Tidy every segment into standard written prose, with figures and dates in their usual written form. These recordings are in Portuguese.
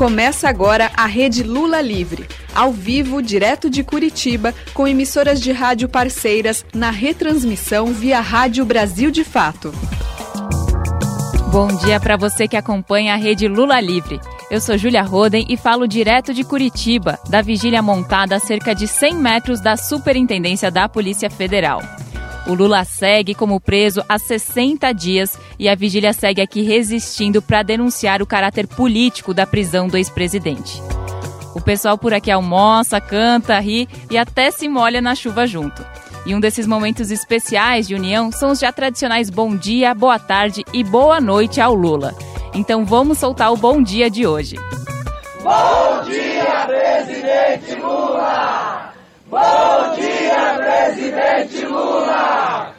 Começa agora a Rede Lula Livre, ao vivo, direto de Curitiba, com emissoras de rádio parceiras na retransmissão via Rádio Brasil de Fato. Bom dia para você que acompanha a Rede Lula Livre. Eu sou Júlia Roden e falo direto de Curitiba, da vigília montada a cerca de 100 metros da Superintendência da Polícia Federal. O Lula segue como preso há 60 dias e a vigília segue aqui resistindo para denunciar o caráter político da prisão do ex-presidente. O pessoal por aqui almoça, canta, ri e até se molha na chuva junto. E um desses momentos especiais de união são os já tradicionais bom dia, boa tarde e boa noite ao Lula. Então vamos soltar o bom dia de hoje. Bom dia, presidente Lula! Bom dia, presidente Lula!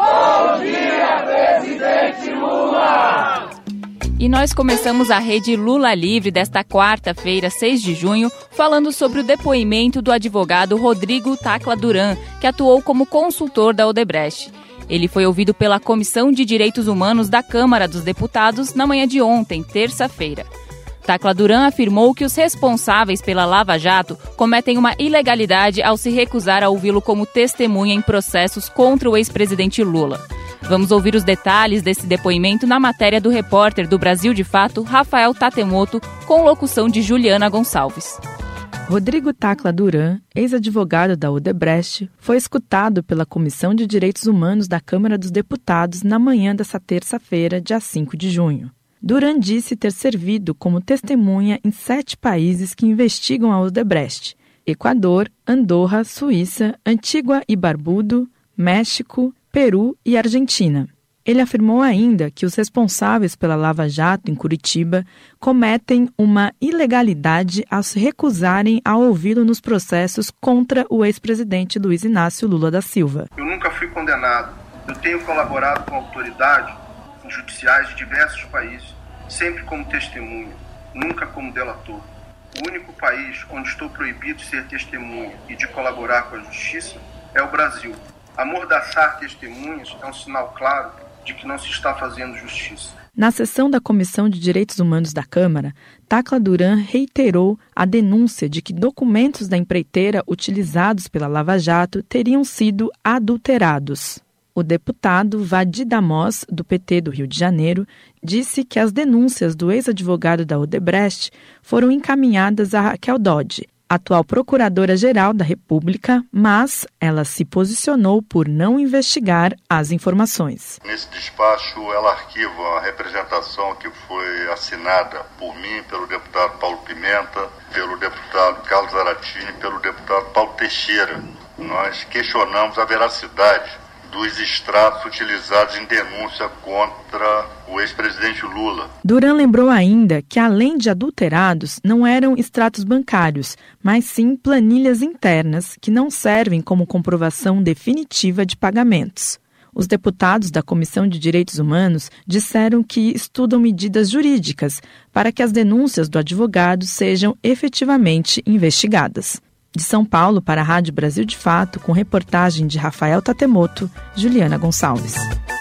Bom dia, presidente Lula! E nós começamos a Rede Lula Livre desta quarta-feira, 6 de junho, falando sobre o depoimento do advogado Rodrigo Tacla Duran, que atuou como consultor da Odebrecht. Ele foi ouvido pela Comissão de Direitos Humanos da Câmara dos Deputados na manhã de ontem, terça-feira. Tacla Duran afirmou que os responsáveis pela Lava Jato cometem uma ilegalidade ao se recusar a ouvi-lo como testemunha em processos contra o ex-presidente Lula. Vamos ouvir os detalhes desse depoimento na matéria do repórter do Brasil de Fato, Rafael Tatemoto, com locução de Juliana Gonçalves. Rodrigo Tacla Duran, ex-advogado da Odebrecht, foi escutado pela Comissão de Direitos Humanos da Câmara dos Deputados na manhã dessa terça-feira, dia 5 de junho. Duran disse ter servido como testemunha em 7 países que investigam a Odebrecht: Equador, Andorra, Suíça, Antígua e Barbudo, México, Peru e Argentina. Ele afirmou ainda que os responsáveis pela Lava Jato em Curitiba cometem uma ilegalidade ao se recusarem a ouvi-lo nos processos contra o ex-presidente Luiz Inácio Lula da Silva. Eu nunca fui condenado. Eu tenho colaborado com autoridades judiciais de diversos países, sempre como testemunha, nunca como delator. O único país onde estou proibido de ser testemunha e de colaborar com a justiça é o Brasil. Amordaçar testemunhas é um sinal claro de que não se está fazendo justiça. Na sessão da Comissão de Direitos Humanos da Câmara, Tacla Duran reiterou a denúncia de que documentos da empreiteira utilizados pela Lava Jato teriam sido adulterados. O deputado Vadi Damós, do PT do Rio de Janeiro, disse que as denúncias do ex-advogado da Odebrecht foram encaminhadas a Raquel Dodge, atual Procuradora-Geral da República, mas ela se posicionou por não investigar as informações. Nesse despacho, ela arquiva a representação que foi assinada por mim, pelo deputado Paulo Pimenta, pelo deputado Carlos Zaratini e pelo deputado Paulo Teixeira. Nós questionamos a veracidade dos extratos utilizados em denúncia contra o ex-presidente Lula. Duran lembrou ainda que, além de adulterados, não eram extratos bancários, mas sim planilhas internas que não servem como comprovação definitiva de pagamentos. Os deputados da Comissão de Direitos Humanos disseram que estudam medidas jurídicas para que as denúncias do advogado sejam efetivamente investigadas. De São Paulo para a Rádio Brasil de Fato, com reportagem de Rafael Tatemoto, Juliana Gonçalves.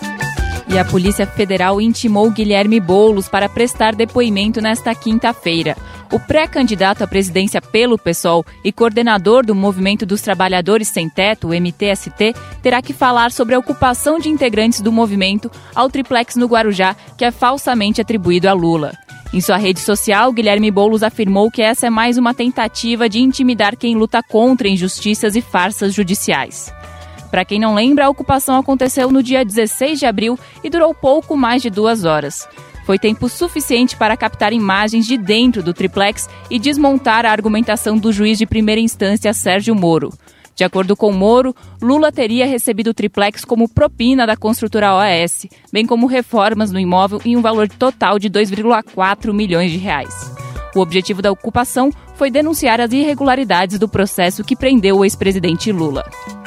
E a Polícia Federal intimou Guilherme Boulos para prestar depoimento nesta quinta-feira. O pré-candidato à presidência pelo PSOL e coordenador do Movimento dos Trabalhadores Sem Teto, o MTST, terá que falar sobre a ocupação de integrantes do movimento ao triplex no Guarujá, que é falsamente atribuído a Lula. Em sua rede social, Guilherme Boulos afirmou que essa é mais uma tentativa de intimidar quem luta contra injustiças e farsas judiciais. Para quem não lembra, a ocupação aconteceu no dia 16 de abril e durou pouco mais de 2 horas. Foi tempo suficiente para captar imagens de dentro do triplex e desmontar a argumentação do juiz de primeira instância, Sérgio Moro. De acordo com Moro, Lula teria recebido o triplex como propina da construtora OAS, bem como reformas no imóvel em um valor total de 2,4 milhões de reais. O objetivo da ocupação foi denunciar as irregularidades do processo que prendeu o ex-presidente Lula.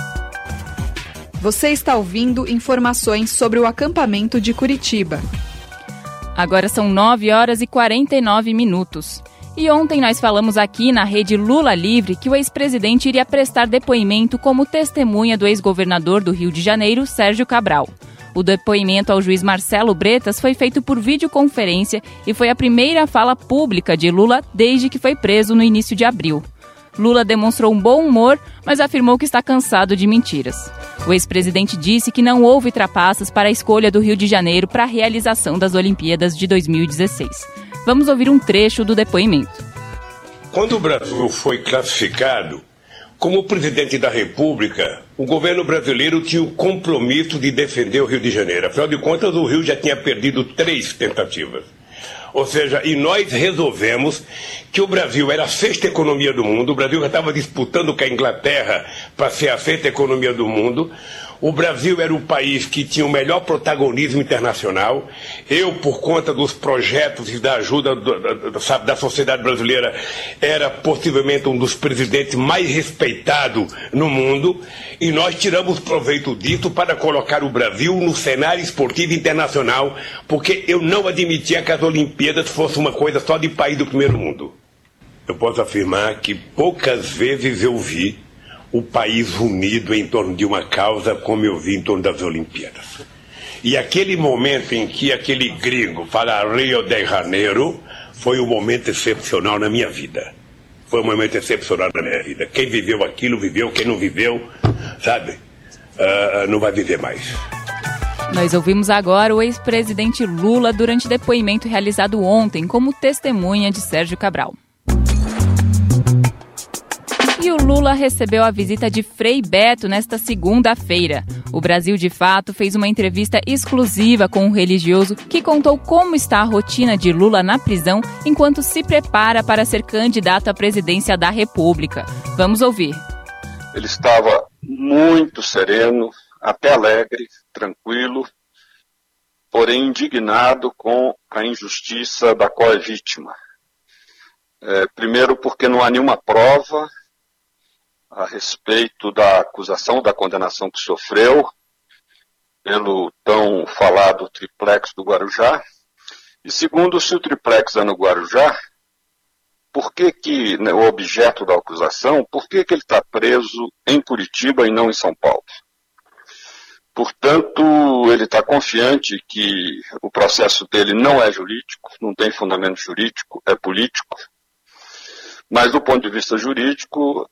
Você está ouvindo informações sobre o acampamento de Curitiba. Agora são 9 horas e 49 minutos. E ontem nós falamos aqui na Rede Lula Livre que o ex-presidente iria prestar depoimento como testemunha do ex-governador do Rio de Janeiro, Sérgio Cabral. O depoimento ao juiz Marcelo Bretas foi feito por videoconferência e foi a primeira fala pública de Lula desde que foi preso no início de abril. Lula demonstrou um bom humor, mas afirmou que está cansado de mentiras. O ex-presidente disse que não houve trapaças para a escolha do Rio de Janeiro para a realização das Olimpíadas de 2016. Vamos ouvir um trecho do depoimento. Quando o Brasil foi classificado como presidente da República, o governo brasileiro tinha o compromisso de defender o Rio de Janeiro. Afinal de contas, o Rio já tinha perdido 3 tentativas. Ou seja, e nós resolvemos que o Brasil era a 6ª economia do mundo, o Brasil já estava disputando com a Inglaterra para ser a 6ª economia do mundo. O Brasil era o país que tinha o melhor protagonismo internacional. Eu, por conta dos projetos e da ajuda da sociedade brasileira, era possivelmente um dos presidentes mais respeitados no mundo. E nós tiramos proveito disso para colocar o Brasil no cenário esportivo internacional, porque eu não admitia que as Olimpíadas fossem uma coisa só de país do primeiro mundo. Eu posso afirmar que poucas vezes eu vi o país unido em torno de uma causa como eu vi em torno das Olimpíadas. E aquele momento em que aquele gringo fala Rio de Janeiro foi um momento excepcional na minha vida. Foi um momento excepcional na minha vida. Quem viveu aquilo, viveu. Quem não viveu, sabe, não vai viver mais. Nós ouvimos agora o ex-presidente Lula durante depoimento realizado ontem como testemunha de Sérgio Cabral. E o Lula recebeu a visita de Frei Beto nesta segunda-feira. O Brasil de Fato fez uma entrevista exclusiva com o religioso que contou como está a rotina de Lula na prisão enquanto se prepara para ser candidato à presidência da República. Vamos ouvir. Ele estava muito sereno, até alegre, tranquilo, porém indignado com a injustiça da qual é vítima. Primeiro porque não há nenhuma prova a respeito da acusação, da condenação que sofreu pelo tão falado triplex do Guarujá. E segundo, se o triplex é no Guarujá, por que o objeto da acusação, por que ele está preso em Curitiba e não em São Paulo? Portanto, ele está confiante que o processo dele não é jurídico, não tem fundamento jurídico, é político. Mas do ponto de vista jurídico,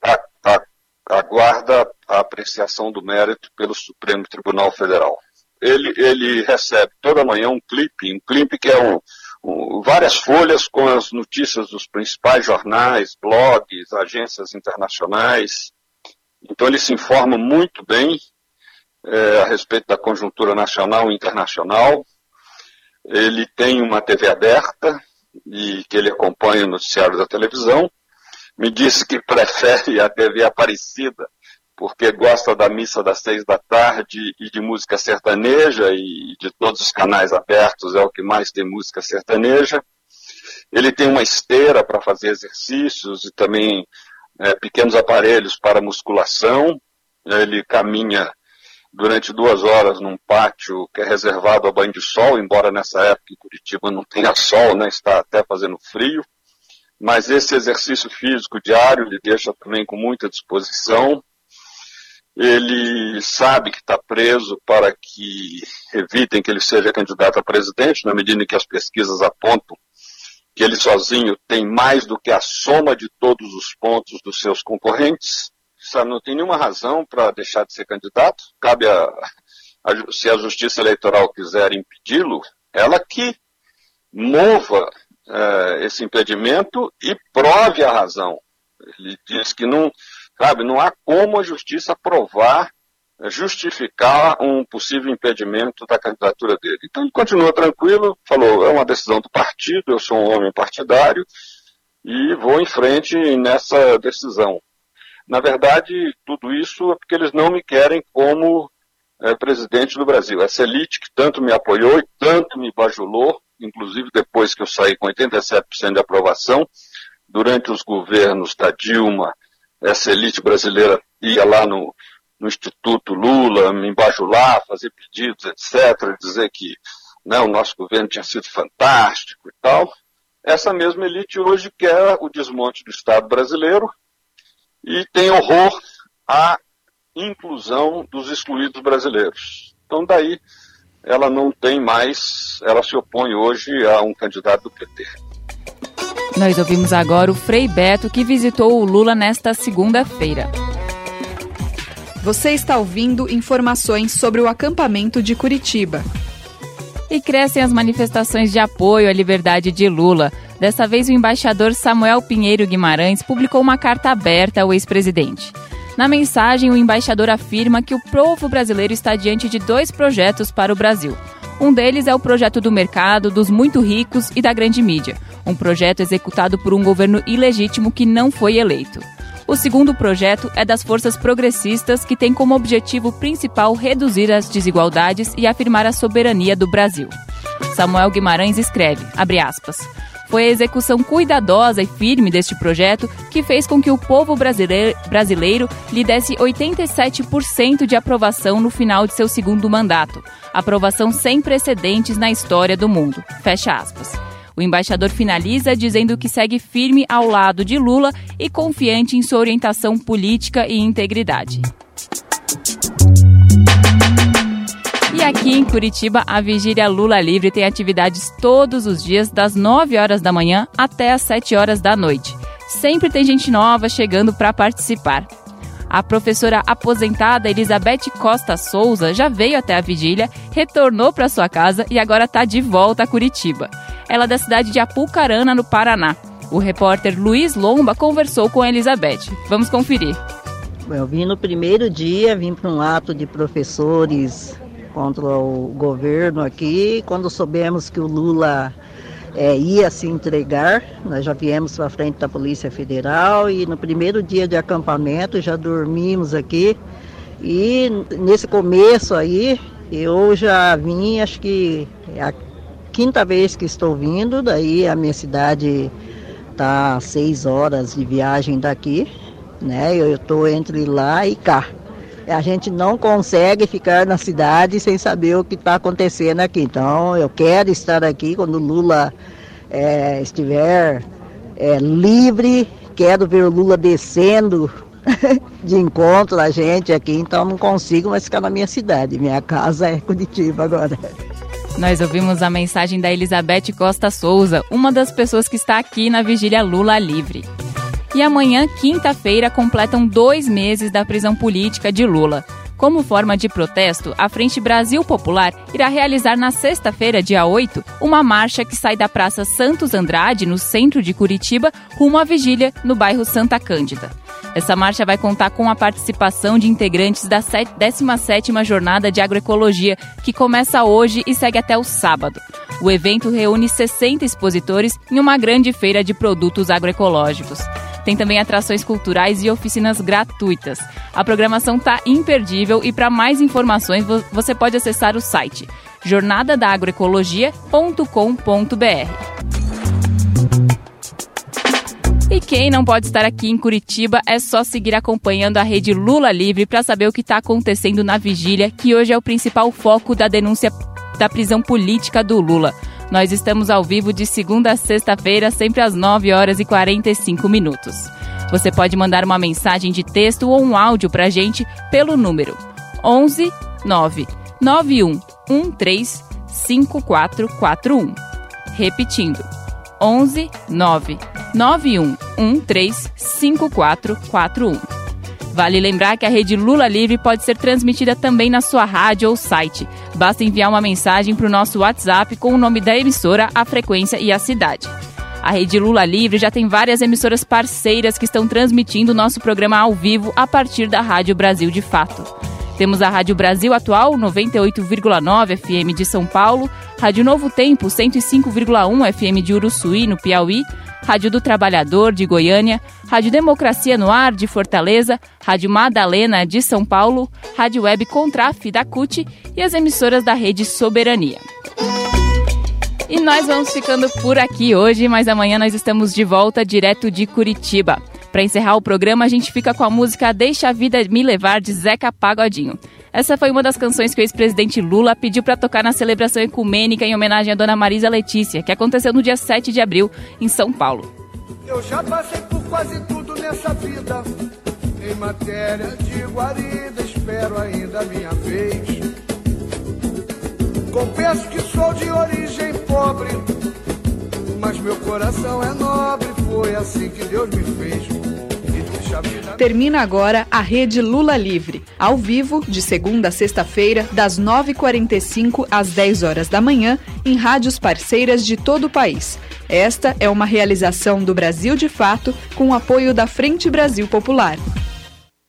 aguarda a apreciação do mérito pelo Supremo Tribunal Federal. Ele recebe toda manhã um clipe que é várias folhas com as notícias dos principais jornais, blogs, agências internacionais. Então ele se informa muito bem a respeito da conjuntura nacional e internacional. Ele tem uma TV aberta e que ele acompanha o noticiário da televisão. Me disse que prefere a TV Aparecida, porque gosta da missa das 6 da tarde e de música sertaneja, e de todos os canais abertos é o que mais tem música sertaneja. Ele tem uma esteira para fazer exercícios e também pequenos aparelhos para musculação. Ele caminha durante 2 horas num pátio que é reservado a banho de sol, embora nessa época em Curitiba não tenha sol, né, está até fazendo frio. Mas esse exercício físico diário lhe deixa também com muita disposição. Ele sabe que está preso para que evitem que ele seja candidato a presidente, na medida em que as pesquisas apontam que ele sozinho tem mais do que a soma de todos os pontos dos seus concorrentes. Sabe, não tem nenhuma razão para deixar de ser candidato. Cabe se a Justiça Eleitoral quiser impedi-lo, ela que mova esse impedimento e prove a razão. Ele diz que não há como a justiça provar, justificar um possível impedimento da candidatura dele. Então ele continua tranquilo, falou, é uma decisão do partido, eu sou um homem partidário e vou em frente nessa decisão. Na verdade, tudo isso é porque eles não me querem como presidente do Brasil. Essa elite que tanto me apoiou e tanto me bajulou, inclusive depois que eu saí com 87% de aprovação, durante os governos da Dilma, essa elite brasileira ia lá no Instituto Lula, me bajular, fazer pedidos, etc., dizer que o nosso governo tinha sido fantástico e tal. Essa mesma elite hoje quer o desmonte do Estado brasileiro e tem horror à inclusão dos excluídos brasileiros. Então daí ela não tem mais, ela se opõe hoje a um candidato do PT. Nós ouvimos agora o Frei Beto, que visitou o Lula nesta segunda-feira. Você está ouvindo informações sobre o acampamento de Curitiba. E crescem as manifestações de apoio à liberdade de Lula. Dessa vez, o embaixador Samuel Pinheiro Guimarães publicou uma carta aberta ao ex-presidente. Na mensagem, o embaixador afirma que o povo brasileiro está diante de 2 projetos para o Brasil. Um deles é o projeto do mercado, dos muito ricos e da grande mídia. Um projeto executado por um governo ilegítimo que não foi eleito. O segundo projeto é das forças progressistas, que tem como objetivo principal reduzir as desigualdades e afirmar a soberania do Brasil. Samuel Guimarães escreve, abre aspas, foi a execução cuidadosa e firme deste projeto que fez com que o povo brasileiro lhe desse 87% de aprovação no final de seu segundo mandato. Aprovação sem precedentes na história do mundo. Fecha aspas. O embaixador finaliza dizendo que segue firme ao lado de Lula e confiante em sua orientação política e integridade. E aqui em Curitiba, a Vigília Lula Livre tem atividades todos os dias, das 9 horas da manhã até as 7 horas da noite. Sempre tem gente nova chegando para participar. A professora aposentada Elizabeth Costa Souza já veio até a vigília, retornou para sua casa e agora está de volta a Curitiba. Ela é da cidade de Apucarana, no Paraná. O repórter Luiz Lomba conversou com a Elizabeth. Vamos conferir. Eu vim no primeiro dia, vim para um ato de professores contra o governo aqui. Quando soubemos que o Lula ia se entregar, nós já viemos para frente da Polícia Federal e no primeiro dia de acampamento já dormimos aqui. E nesse começo aí, eu já vim, acho que é a 5ª vez que estou vindo, daí a minha cidade está a 6 horas de viagem daqui, né? Eu estou entre lá e cá. A gente não consegue ficar na cidade sem saber o que está acontecendo aqui. Então, eu quero estar aqui quando o Lula estiver livre. Quero ver o Lula descendo de encontro a gente aqui. Então, não consigo mais ficar na minha cidade. Minha casa é Curitiba agora. Nós ouvimos a mensagem da Elizabeth Costa Souza, uma das pessoas que está aqui na Vigília Lula Livre. E amanhã, quinta-feira, completam 2 meses da prisão política de Lula. Como forma de protesto, a Frente Brasil Popular irá realizar na sexta-feira, dia 8, uma marcha que sai da Praça Santos Andrade, no centro de Curitiba, rumo à vigília, no bairro Santa Cândida. Essa marcha vai contar com a participação de integrantes da 17ª Jornada de Agroecologia, que começa hoje e segue até o sábado. O evento reúne 60 expositores em uma grande feira de produtos agroecológicos. Tem também atrações culturais e oficinas gratuitas. A programação está imperdível e para mais informações você pode acessar o site jornadadagroecologia.com.br. E quem não pode estar aqui em Curitiba é só seguir acompanhando a Rede Lula Livre para saber o que está acontecendo na vigília, que hoje é o principal foco da denúncia da prisão política do Lula. Nós estamos ao vivo de segunda a sexta-feira, sempre às 9 horas e 45 minutos. Você pode mandar uma mensagem de texto ou um áudio para a gente pelo número 11 9 91 13 5441. Repetindo, 11 9 91 13 5441. Vale lembrar que a Rede Lula Livre pode ser transmitida também na sua rádio ou site. Basta enviar uma mensagem para o nosso WhatsApp com o nome da emissora, a frequência e a cidade. A Rede Lula Livre já tem várias emissoras parceiras que estão transmitindo o nosso programa ao vivo a partir da Rádio Brasil de Fato. Temos a Rádio Brasil Atual, 98,9 FM de São Paulo, Rádio Novo Tempo, 105,1 FM de Uruçuí, no Piauí, Rádio do Trabalhador, de Goiânia, Rádio Democracia no Ar, de Fortaleza, Rádio Madalena, de São Paulo, Rádio Web Contraf, da CUT e as emissoras da Rede Soberania. E nós vamos ficando por aqui hoje, mas amanhã nós estamos de volta direto de Curitiba. Para encerrar o programa, a gente fica com a música Deixa a Vida Me Levar, de Zeca Pagodinho. Essa foi uma das canções que o ex-presidente Lula pediu para tocar na celebração ecumênica em homenagem à Dona Marisa Letícia, que aconteceu no dia 7 de abril, em São Paulo. Eu já passei por quase tudo nessa vida. Em matéria de guarida, espero ainda a minha vez. Confesso que sou de origem pobre, mas meu coração é nobre, foi assim que Deus me fez. Termina agora a Rede Lula Livre, ao vivo, de segunda a sexta-feira, das 9h45 às 10 horas da manhã, em rádios parceiras de todo o país. Esta é uma realização do Brasil de Fato, com o apoio da Frente Brasil Popular.